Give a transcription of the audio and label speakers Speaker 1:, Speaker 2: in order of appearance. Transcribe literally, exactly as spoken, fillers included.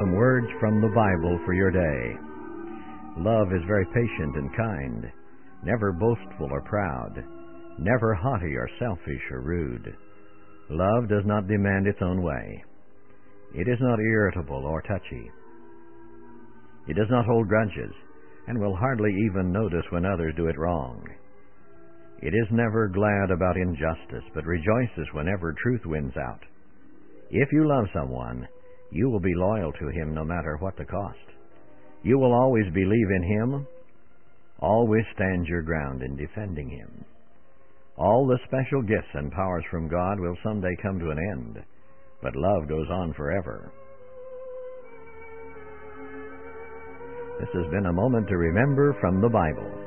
Speaker 1: some words from the Bible for your day. Love is very patient and kind, never boastful or proud, never haughty or selfish or rude. Love does not demand its own way. It is not irritable or touchy. It does not hold grudges, and will hardly even notice when others do it wrong. It is never glad about injustice, but rejoices whenever truth wins out. If you love someone, you will be loyal to him no matter what the cost. You will always believe in him, always stand your ground in defending him. All the special gifts and powers from God will someday come to an end, but love goes on forever. This has been a moment to remember from the Bible.